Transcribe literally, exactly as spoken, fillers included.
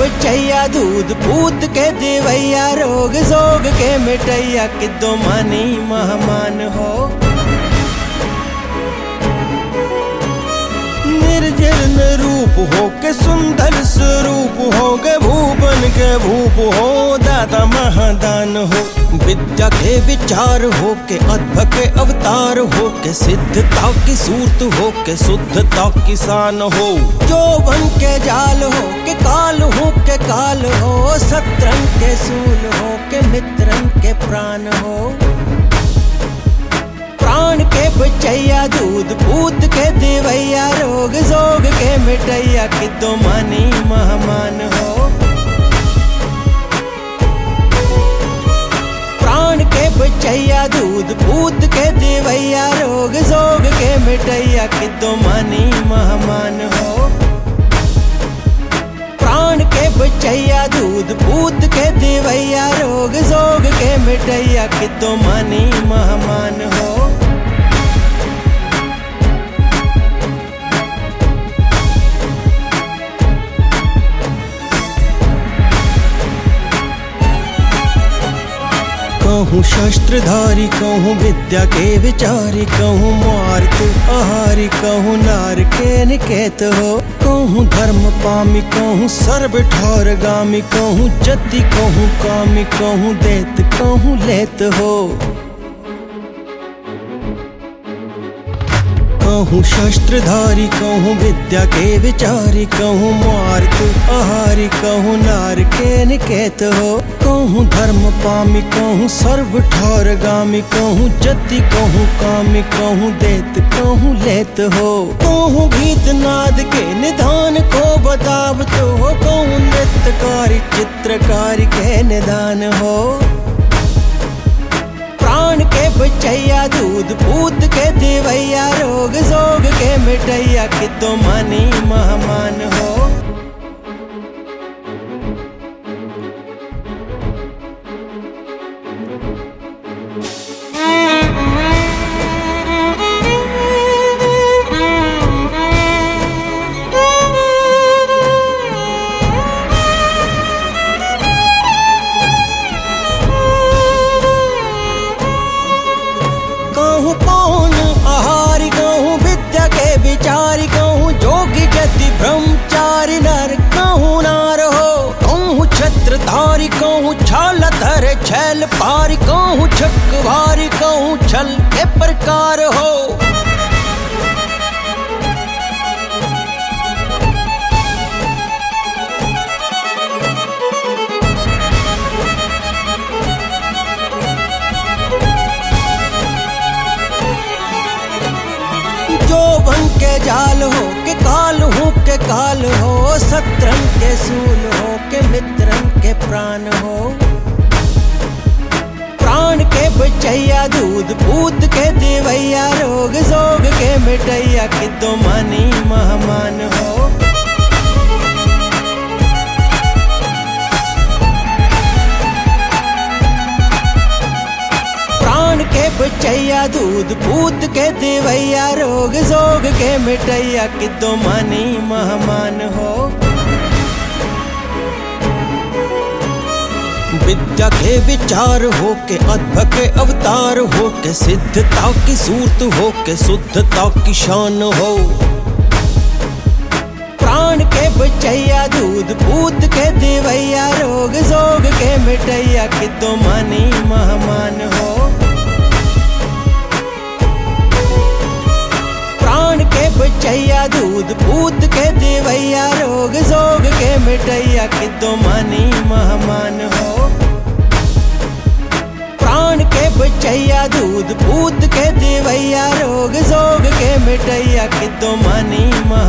बचैया दूध पूत के देवैया रोग जोग के मिटैया किदो मानी महमान हो। निर्जन रूप हो के सुंदर स्वरूप हो गे भूपन के भूप हो दाता महादान हो। विद्या के विचार हो के अद्भुत के अवतार हो के सिद्धता की सूरत हो के शुद्धता की शान हो। यौवन के जाल हो के काल हो के काल हो शत्रन के सूल हो के मित्रन के प्राण हो। प्राण के बचैया दूध पूत के देवैया रोग जोग के मिटैया किदो मानी महमान हो। प्राण के बचैया दूध पूत के देवैया रोग जोग के मिटैया किदो मानी महमान हो। प्राण के बचैया दूध पूत के देवैया रोग जोग के मिटैया किदो मानी महमान हो। कहूँ शस्त्रधारी कहूँ विद्या के विचारी कहूँ मार्त आहारी कहूँ नार के निकेत हो। कहूँ धर्म पामी कहूँ सर्व ठार गामी कहूँ जति कहूँ कामी कहूँ देत कहूँ लेत हो। कहूँ शस्त्रधारी कहूँ विद्या के विचारी कहूँ मार्त आहारी कहूँ नार के निकेत हो। कहूँ धर्म पामी कहूँ सर्व ठार गामी कहूँ जति कहूँ कामी कहूँ देत कहूँ लेत हो। कहूँ गीत नाद के निधान को बताब तो हो कहूँ नृत्यकारी चित्रकारी के निदान हो। प्राण के बचैया दूध पूत के देवैया रोग जोग के मिटैया किदो मानी महमान हो। कहूँ पौन आहारी कहूँ विद्या के विचारी कहूँ जोगी जति ब्रह्मचारी नर कहूँ नार हो। कहूँ छत्रधारी कहूँ छालधर छैल पारी कहूँ छकवारी कहूँ छल के प्रकार हो। यौवन के जाल हो के काल हो के काल हो शत्रन के सूल हो के मित्रन के प्राण हो। प्राण के बचैया दूध पूत के देवैया रोग जोग के मिटैया किदो मानी महमान हो। प्राण के बचैया दूध पूत के देवैया रोग जोग के मिटैया किदो मानी महमान हो। विद्या के विचार हो के अद्भुत के अवतार हो के सिद्धता की सूरत हो के शुद्धता की शान हो। प्राण के बचैया दूध पूत के देवैया रोग जोग के मिटैया किदो मानी महमान हो। प्राण के बचैया दूध पूत के देवैया रोग जोग के मिटैया किदो मानी महमान हो। प्राण के बचैया दूध पूत के देवैया रोग जोग के मिटैया किदो मानी महमान।